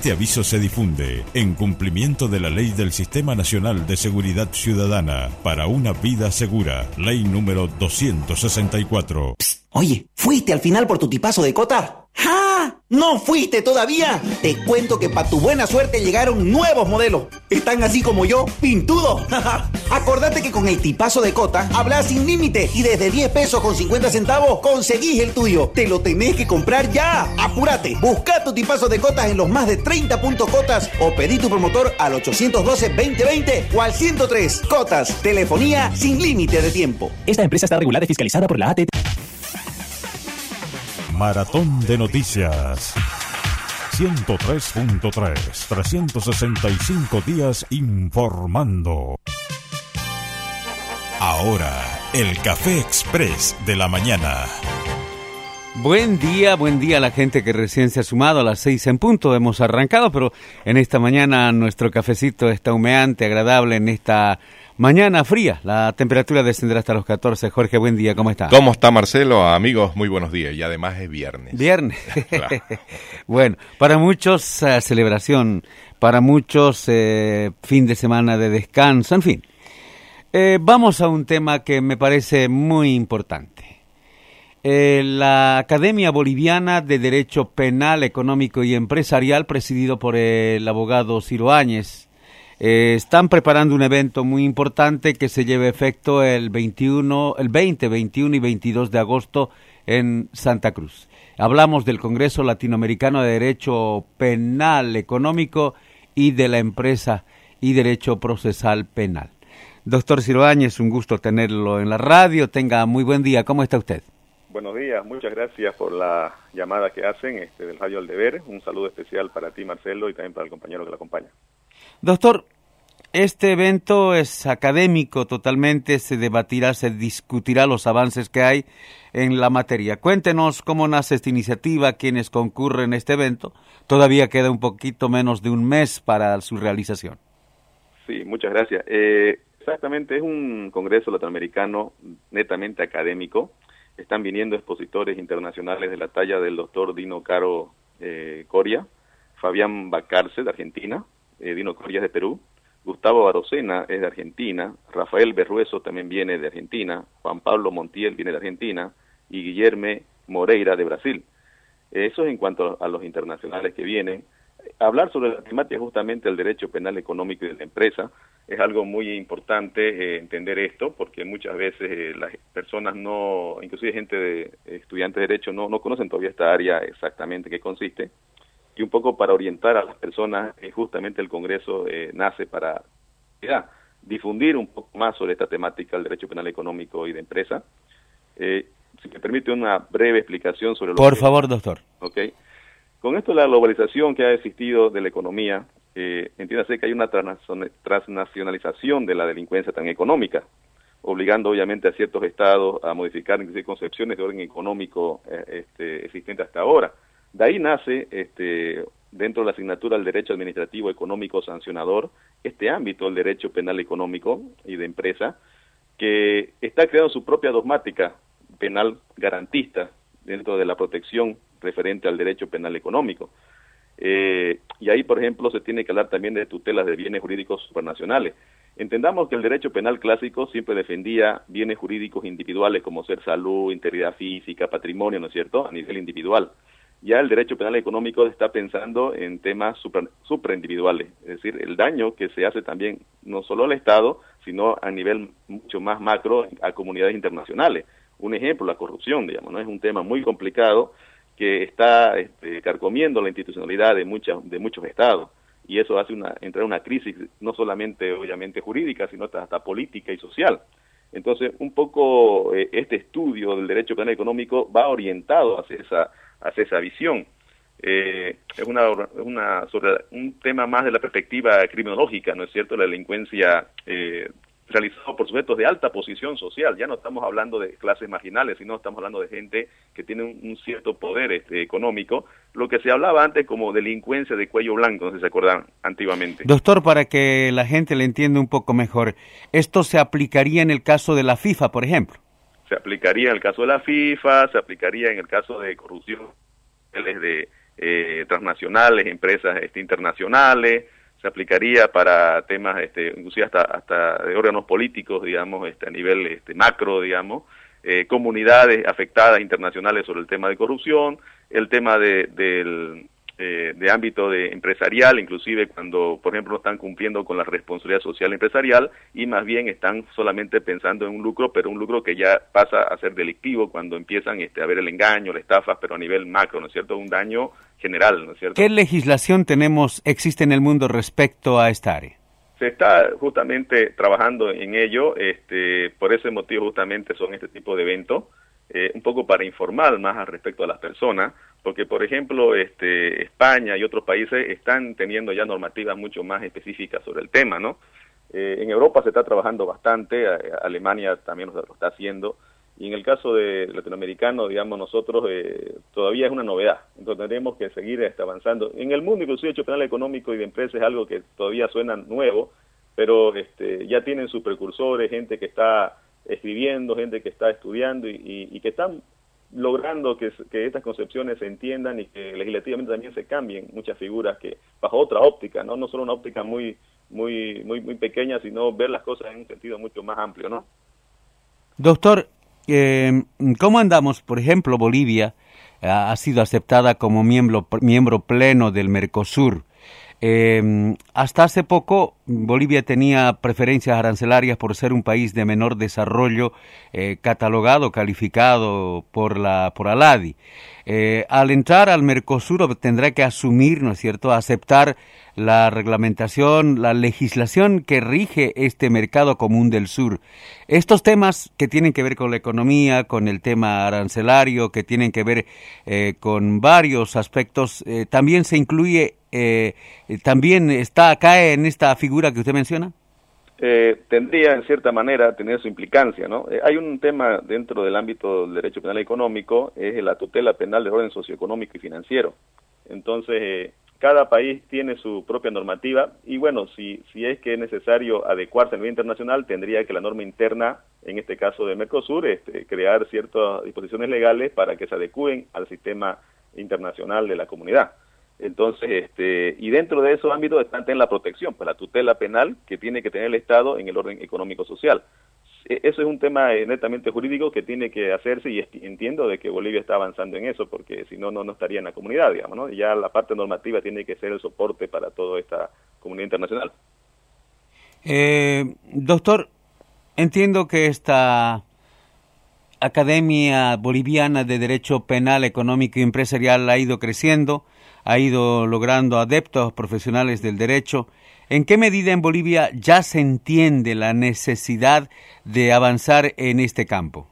Este aviso se difunde en cumplimiento de la Ley del Sistema Nacional de Seguridad Ciudadana para una vida segura, Ley número 264. Psst, oye, ¿fuiste al final por tu tipazo de Cotar? ¡Ja! ¿No fuiste todavía? Te cuento que para tu buena suerte llegaron nuevos modelos. Están así como yo, pintudos. Acordate que con el tipazo de Cota hablas sin límite y desde 10 pesos con 50 centavos conseguís el tuyo. Te lo tenés que comprar ya. Apúrate. Busca tu tipazo de Cotas en los más de 30 puntos Cotas o pedí tu promotor al 812-2020 o al 103. Cotas, telefonía sin límite de tiempo. Esta empresa está regulada y fiscalizada por la ATT. Maratón de Noticias 103.3, 365 días informando. Ahora, el Café Express de la mañana. Buen día a la gente que recién se ha sumado a las 6 en punto. Hemos arrancado, pero en esta mañana nuestro cafecito está humeante, agradable en esta mañana fría. La temperatura descenderá hasta los 14. Jorge, buen día, ¿cómo está? ¿Cómo está, Marcelo? Amigos, muy buenos días. Y además es viernes. Viernes. Claro. Bueno, para muchos celebración, para muchos fin de semana de descanso, en fin. Vamos a un tema que me parece muy importante. La Academia Boliviana de Derecho Penal, Económico y Empresarial, presidido por el abogado Ciro Áñez, están preparando un evento muy importante que se lleve a efecto el 20, 21 y 22 de agosto en Santa Cruz. Hablamos del Congreso Latinoamericano de Derecho Penal, Económico y de la Empresa y Derecho Procesal Penal. Doctor Ciro Áñez, un gusto tenerlo en la radio. Tenga muy buen día. ¿Cómo está usted? Buenos días, muchas gracias por la llamada que hacen del Radio Al Deber. Un saludo especial para ti, Marcelo, y también para el compañero que la acompaña. Doctor, este evento es académico totalmente, se debatirá, se discutirá los avances que hay en la materia. Cuéntenos cómo nace esta iniciativa, quiénes concurren a este evento. Todavía queda un poquito menos de un mes para su realización. Sí, muchas gracias. Exactamente, es un congreso latinoamericano netamente académico. Están viniendo expositores internacionales de la talla del doctor Dino Caro Coria, Fabián Bacarce de Argentina, Dino Coria es de Perú, Gustavo Barocena es de Argentina, Rafael Berrueso también viene de Argentina, Juan Pablo Montiel viene de Argentina y Guillermo Moreira de Brasil. Eso es en cuanto a los internacionales que vienen. Hablar sobre la temática justamente del derecho penal económico y de la empresa es algo muy importante entender esto, porque muchas veces las personas no, inclusive gente de estudiantes de derecho no conocen todavía esta área exactamente qué consiste, y un poco para orientar a las personas, justamente el Congreso nace para difundir un poco más sobre esta temática del derecho penal económico y de empresa. Si me permite una breve explicación sobre lo Por favor, doctor. Okay. Con esto de la globalización que ha existido de la economía, entiéndase que hay una transnacionalización de la delincuencia tan económica, obligando obviamente a ciertos estados a modificar inclusive concepciones de orden económico existentes hasta ahora. De ahí nace, dentro de la asignatura del derecho administrativo económico sancionador, este ámbito del derecho penal económico y de empresa, que está creando su propia dogmática penal garantista dentro de la protección referente al derecho penal económico. Y ahí, por ejemplo, se tiene que hablar también de tutelas de bienes jurídicos supranacionales. Entendamos que el derecho penal clásico siempre defendía bienes jurídicos individuales como ser salud, integridad física, patrimonio, ¿no es cierto?, a nivel individual. Ya el derecho penal económico está pensando en temas supraindividuales, es decir, el daño que se hace también no solo al Estado, sino a nivel mucho más macro a comunidades internacionales. Un ejemplo, la corrupción, digamos, ¿no? Es un tema muy complicado que está carcomiendo la institucionalidad de muchos estados, y eso hace entrar una crisis no solamente obviamente jurídica, sino hasta política y social. Entonces, un poco este estudio del derecho penal económico va orientado hacia esa visión. Es sobre un tema más de la perspectiva criminológica, ¿no es cierto?, la delincuencia realizado por sujetos de alta posición social. Ya no estamos hablando de clases marginales, sino estamos hablando de gente que tiene un cierto poder económico, lo que se hablaba antes como delincuencia de cuello blanco, no sé si se acuerdan antiguamente. Doctor, para que la gente le entienda un poco mejor, ¿esto se aplicaría en el caso de la FIFA, por ejemplo? Se aplicaría en el caso de la FIFA, se aplicaría en el caso de corrupción de transnacionales, empresas internacionales, se aplicaría para temas inclusive hasta de órganos políticos, digamos, a nivel macro, digamos, comunidades afectadas internacionales sobre el tema de corrupción, el tema de ámbito empresarial, inclusive cuando, por ejemplo, no están cumpliendo con la responsabilidad social empresarial y más bien están solamente pensando en un lucro, pero un lucro que ya pasa a ser delictivo cuando empiezan a ver el engaño, la estafa, pero a nivel macro, ¿no es cierto? Un daño general, ¿no es cierto? ¿Qué legislación existe en el mundo respecto a esta área? Se está justamente trabajando en ello, por ese motivo justamente son este tipo de eventos, un poco para informar más al respecto a las personas, porque por ejemplo España y otros países están teniendo ya normativas mucho más específicas sobre el tema, ¿no? En Europa se está trabajando bastante, Alemania también lo está haciendo, y en el caso de latinoamericano, digamos, nosotros todavía es una novedad, entonces tendremos que seguir avanzando. En el mundo, inclusive, el hecho penal económico y de empresas es algo que todavía suena nuevo, pero ya tienen sus precursores, gente que está escribiendo, gente que está estudiando y que están logrando que estas concepciones se entiendan y que legislativamente también se cambien muchas figuras que bajo otra óptica, no solo una óptica muy pequeña, sino ver las cosas en un sentido mucho más amplio, ¿no? Doctor, ¿cómo andamos? Por ejemplo, Bolivia ha sido aceptada como miembro pleno del Mercosur. Hasta hace poco Bolivia tenía preferencias arancelarias por ser un país de menor desarrollo, calificado por la ALADI. Al entrar al Mercosur tendrá que asumir, ¿no es cierto?, aceptar la reglamentación, la legislación que rige este mercado común del sur. Estos temas que tienen que ver con la economía, con el tema arancelario, que tienen que ver con varios aspectos, también se incluye, también cae en esta figura que usted menciona. Tendría en cierta manera tener su implicancia, ¿no? Hay un tema dentro del ámbito del derecho penal económico, es la tutela penal del orden socioeconómico y financiero. Entonces, cada país tiene su propia normativa y bueno, si es que es necesario adecuarse a nivel internacional, tendría que la norma interna, en este caso de Mercosur, crear ciertas disposiciones legales para que se adecúen al sistema internacional de la comunidad. Entonces, y dentro de esos ámbitos está la protección, pues la tutela penal que tiene que tener el Estado en el orden económico-social. Eso es un tema netamente jurídico que tiene que hacerse y entiendo de que Bolivia está avanzando en eso, porque si no estaría en la comunidad, digamos, ¿no? Y ya la parte normativa tiene que ser el soporte para toda esta comunidad internacional. Doctor, entiendo que esta Academia Boliviana de Derecho Penal, Económico y Empresarial ha ido creciendo, ha ido logrando adeptos profesionales del derecho. ¿En qué medida en Bolivia ya se entiende la necesidad de avanzar en este campo?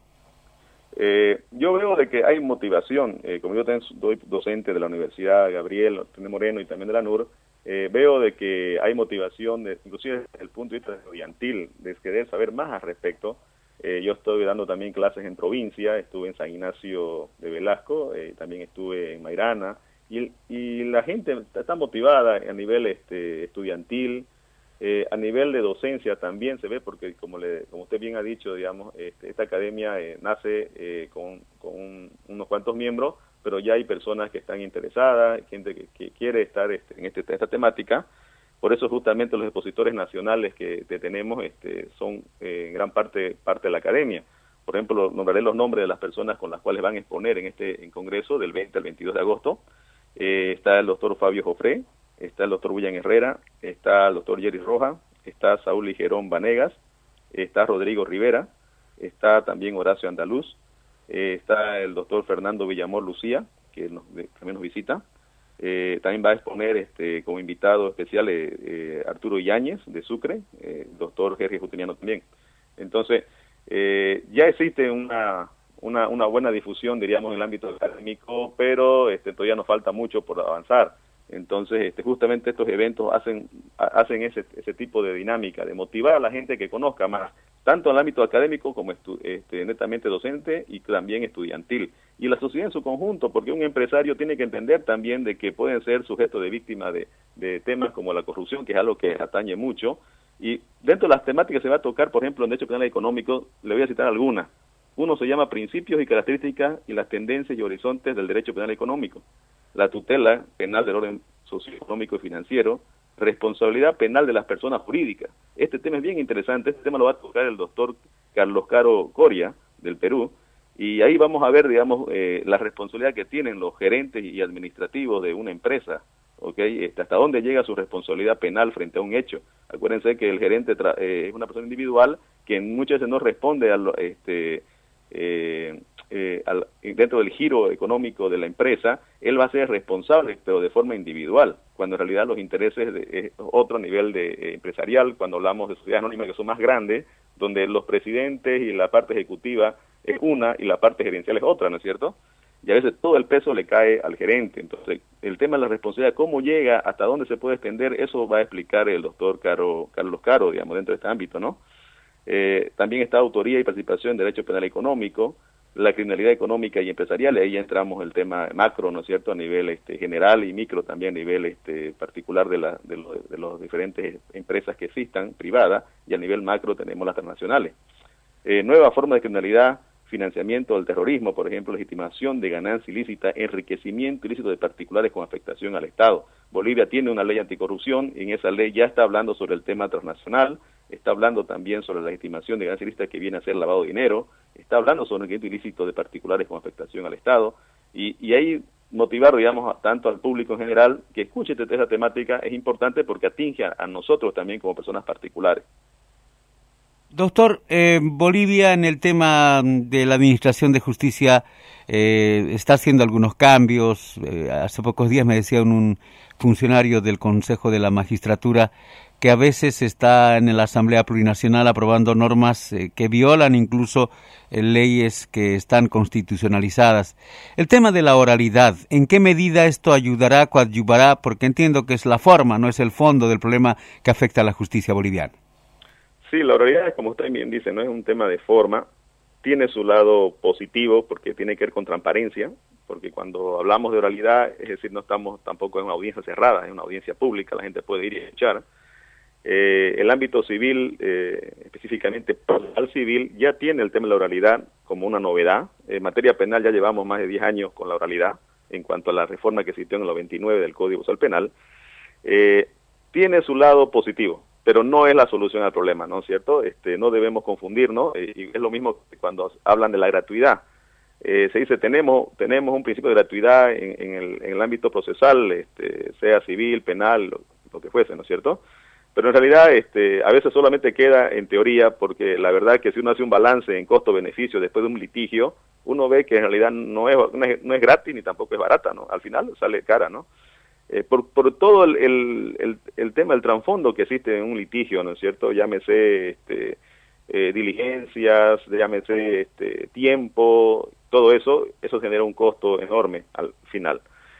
Yo veo de que hay motivación, como yo soy docente de la Universidad Gabriel Moreno y también de la NUR, veo de que hay motivación, inclusive desde el punto de vista estudiantil, de querer saber más al respecto. Yo estoy dando también clases en provincia, estuve en San Ignacio de Velasco, también estuve en Mairana, y la gente está motivada a nivel estudiantil, a nivel de docencia también se ve, porque como usted bien ha dicho, digamos, esta academia nace con unos cuantos miembros, pero ya hay personas que están interesadas, gente que quiere estar en esta temática. Por eso justamente los expositores nacionales que tenemos son en gran parte de la academia. Por ejemplo, nombraré los nombres de las personas con las cuales van a exponer en congreso del 20 al 22 de agosto. Está el doctor Fabio Jofré, está el doctor William Herrera, está el doctor Jerry Roja, está Saúl Ligerón Vanegas, está Rodrigo Rivera, está también Horacio Andaluz, está el doctor Fernando Villamor Lucía, que también nos visita. También va a exponer como invitado especial Arturo Yáñez de Sucre, el doctor Jorge Justiniano también. Entonces, ya existe una buena difusión, diríamos, en el ámbito académico, pero todavía nos falta mucho por avanzar. Entonces, justamente estos eventos hacen ese tipo de dinámica, de motivar a la gente que conozca más, tanto en el ámbito académico como netamente docente y también estudiantil. Y la sociedad en su conjunto, porque un empresario tiene que entender también de que pueden ser sujetos de víctima de temas como la corrupción, que es algo que atañe mucho. Y dentro de las temáticas se va a tocar, por ejemplo, en Derecho Penal Económico, le voy a citar algunas. Uno se llama Principios y Características y las Tendencias y Horizontes del Derecho Penal Económico. la tutela penal del orden socioeconómico y financiero, responsabilidad penal de las personas jurídicas. Este tema es bien interesante, este tema lo va a tocar el doctor Carlos Caro Coria, del Perú, y ahí vamos a ver, digamos, la responsabilidad que tienen los gerentes y administrativos de una empresa, ¿okay? Hasta dónde llega su responsabilidad penal frente a un hecho. Acuérdense que el gerente es una persona individual que muchas veces no responde dentro del giro económico de la empresa. Él va a ser responsable, pero de forma individual, cuando en realidad los intereses es otro nivel de empresarial, cuando hablamos de sociedades anónimas que son más grandes, donde los presidentes y la parte ejecutiva es una y la parte gerencial es otra, ¿no es cierto? Y a veces todo el peso le cae al gerente. Entonces, el tema de la responsabilidad, cómo llega, hasta dónde se puede extender, eso va a explicar el doctor Carlos Caro, digamos, dentro de este ámbito, ¿no? También está autoría y participación en derecho penal económico, la criminalidad económica y empresarial, ahí ya entramos el tema macro, ¿no es cierto?, a nivel general, y micro también a nivel particular de las diferentes empresas que existan, privadas, y a nivel macro tenemos las transnacionales. Nueva forma de criminalidad, financiamiento del terrorismo, por ejemplo, legitimación de ganancia ilícita, enriquecimiento ilícito de particulares con afectación al Estado. Bolivia tiene una ley anticorrupción, y en esa ley ya está hablando sobre el tema transnacional, está hablando también sobre la legitimación de ganancia ilícita que viene a ser lavado de dinero, está hablando sobre el enriquecimiento ilícito de particulares con afectación al Estado, y ahí motivar, digamos, tanto al público en general que escuche esta temática es importante porque atinge a nosotros también como personas particulares. Doctor, Bolivia en el tema de la administración de justicia está haciendo algunos cambios. Hace pocos días me decía un funcionario del Consejo de la Magistratura que a veces está en la Asamblea Plurinacional aprobando normas que violan incluso leyes que están constitucionalizadas. El tema de la oralidad, ¿en qué medida esto ayudará, coadyuvará? Porque entiendo que es la forma, no es el fondo del problema que afecta a la justicia boliviana. Sí, la oralidad, como usted bien dice, no es un tema de forma, tiene su lado positivo porque tiene que ver con transparencia, porque cuando hablamos de oralidad, es decir, no estamos tampoco en una audiencia cerrada, en una audiencia pública, la gente puede ir y escuchar. El ámbito civil, específicamente procesal civil, ya tiene el tema de la oralidad como una novedad. En materia penal ya llevamos más de 10 años con la oralidad, en cuanto a la reforma que existió en el 99 del Código Procesal Penal. Tiene su lado positivo, pero no es la solución al problema, ¿no es cierto? No debemos confundirnos, y es lo mismo que cuando hablan de la gratuidad. Se dice, tenemos un principio de gratuidad en el ámbito procesal, sea civil, penal, lo que fuese, ¿no es cierto? Pero en realidad a veces solamente queda en teoría, porque la verdad que si uno hace un balance en costo-beneficio después de un litigio, uno ve que en realidad no es gratis ni tampoco es barata, ¿no? Al final sale cara, ¿no? Por todo el tema, el trasfondo que existe en un litigio, ¿no es cierto? Llámese diligencias, llámese tiempo, todo eso genera un costo enorme al final.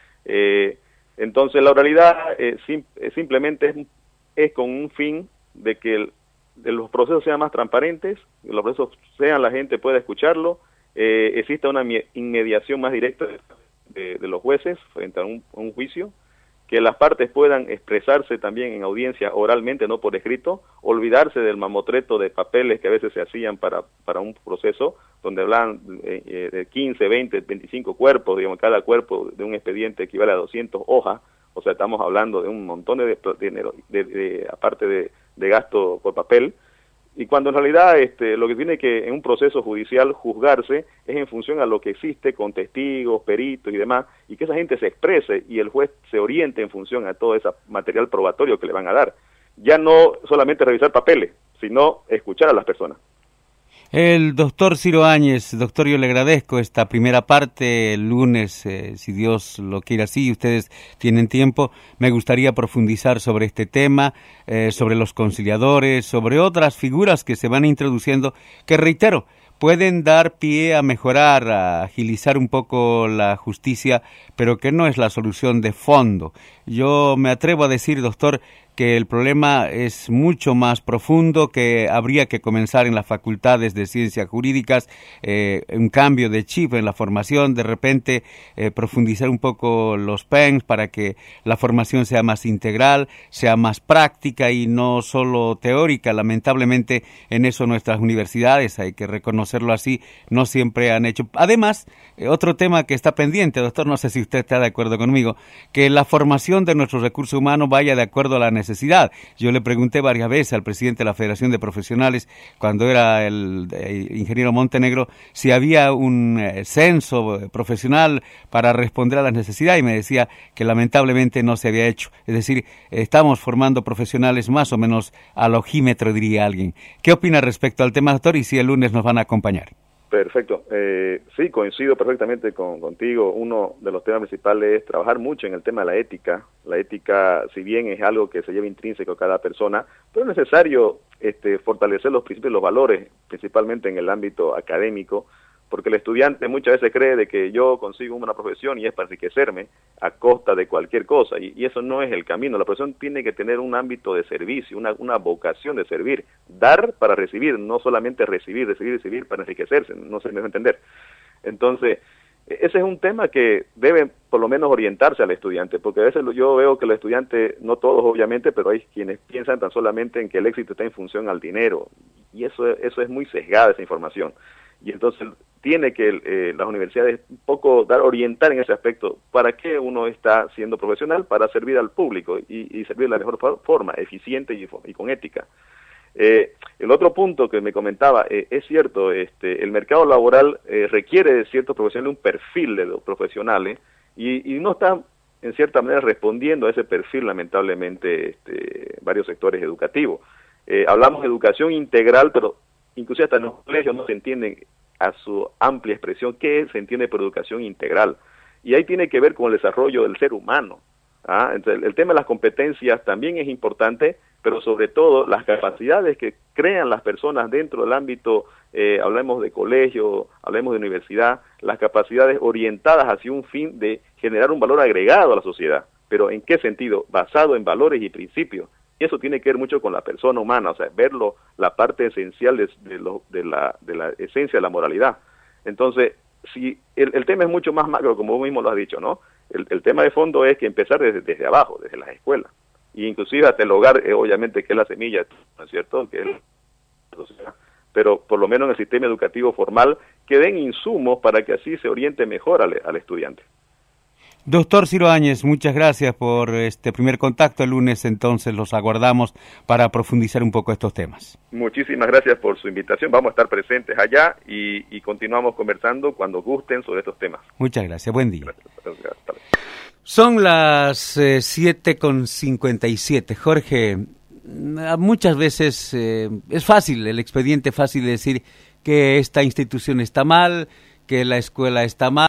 Entonces la oralidad simplemente es con un fin de que los procesos sean más transparentes, que los procesos la gente pueda escucharlo, exista una inmediación más directa de los jueces frente a un juicio, que las partes puedan expresarse también en audiencia oralmente, no por escrito, olvidarse del mamotreto de papeles que a veces se hacían para un proceso, donde hablan de 15, 20, 25 cuerpos, digamos, cada cuerpo de un expediente equivale a 200 hojas, o sea, estamos hablando de un montón de dinero, aparte de gasto por papel, y cuando en realidad lo que tiene que en un proceso judicial juzgarse es en función a lo que existe con testigos, peritos y demás, y que esa gente se exprese y el juez se oriente en función a todo ese material probatorio que le van a dar. Ya no solamente revisar papeles, sino escuchar a las personas. El doctor Ciro Áñez, doctor, yo le agradezco esta primera parte. El lunes, si Dios lo quiere así, ustedes tienen tiempo, me gustaría profundizar sobre este tema, sobre los conciliadores, sobre otras figuras que se van introduciendo, que reitero, pueden dar pie a mejorar, a agilizar un poco la justicia, pero que no es la solución de fondo. Yo me atrevo a decir, doctor, que el problema es mucho más profundo, que habría que comenzar en las facultades de ciencias jurídicas, un cambio de chip en la formación, de repente profundizar un poco los PENs para que la formación sea más integral, sea más práctica y no solo teórica. Lamentablemente en eso nuestras universidades, hay que reconocerlo así, no siempre han hecho. Además, otro tema que está pendiente, doctor, no sé si usted está de acuerdo conmigo, que la formación de nuestros recursos humanos vaya de acuerdo a la necesidad. Yo le pregunté varias veces al presidente de la Federación de Profesionales, cuando era el ingeniero Montenegro, si había un censo profesional para responder a las necesidades, y me decía que lamentablemente no se había hecho. Es decir, estamos formando profesionales más o menos al ojímetro, diría alguien. ¿Qué opina respecto al tema, doctor, y si el lunes nos van a acompañar? Perfecto. Sí, coincido perfectamente contigo. Uno de los temas principales es trabajar mucho en el tema de la ética. La ética, si bien es algo que se lleva intrínseco a cada persona, pero es necesario fortalecer los principios y los valores, principalmente en el ámbito académico, porque el estudiante muchas veces cree de que yo consigo una profesión y es para enriquecerme a costa de cualquier cosa, y eso no es el camino. La profesión tiene que tener un ámbito de servicio, una vocación de servir, dar para recibir, no solamente recibir para enriquecerse, no se me va a entender. Entonces, ese es un tema que debe por lo menos orientarse al estudiante, porque a veces yo veo que los estudiantes, no todos obviamente, pero hay quienes piensan tan solamente en que el éxito está en función al dinero, y eso es muy sesgada esa información. Y entonces tiene que las universidades un poco orientar en ese aspecto. ¿Para qué uno está siendo profesional? Para servir al público y servir de la mejor forma, eficiente y con ética. El otro punto que me comentaba, es cierto, el mercado laboral requiere de ciertos profesionales un perfil de los profesionales y no está en cierta manera respondiendo a ese perfil, lamentablemente, varios sectores educativos. Hablamos de educación integral, pero inclusive hasta en los colegios no se entiende a su amplia expresión qué se entiende por educación integral. Y ahí tiene que ver con el desarrollo del ser humano. Entonces, el tema de las competencias también es importante, pero sobre todo las capacidades que crean las personas dentro del ámbito, hablemos de colegio, hablemos de universidad, las capacidades orientadas hacia un fin de generar un valor agregado a la sociedad. Pero ¿en qué sentido? Basado en valores y principios. Y eso tiene que ver mucho con la persona humana, o sea, verlo, la parte esencial de la esencia de la moralidad. Entonces, si el tema es mucho más macro, como vos mismo lo has dicho, ¿no? El tema de fondo es que empezar desde abajo, desde las escuelas, y inclusive hasta el hogar, obviamente, que es la semilla, ¿no es cierto?, que es la sociedad, pero por lo menos en el sistema educativo formal, que den insumos para que así se oriente mejor al estudiante. Doctor Ciro Áñez, muchas gracias por este primer contacto. El lunes entonces los aguardamos para profundizar un poco estos temas. Muchísimas gracias por su invitación. Vamos a estar presentes allá y continuamos conversando cuando gusten sobre estos temas. Muchas gracias. Buen día. Gracias. Son las 7:57. Jorge, muchas veces es fácil, el expediente fácil de decir que esta institución está mal, que la escuela está mal.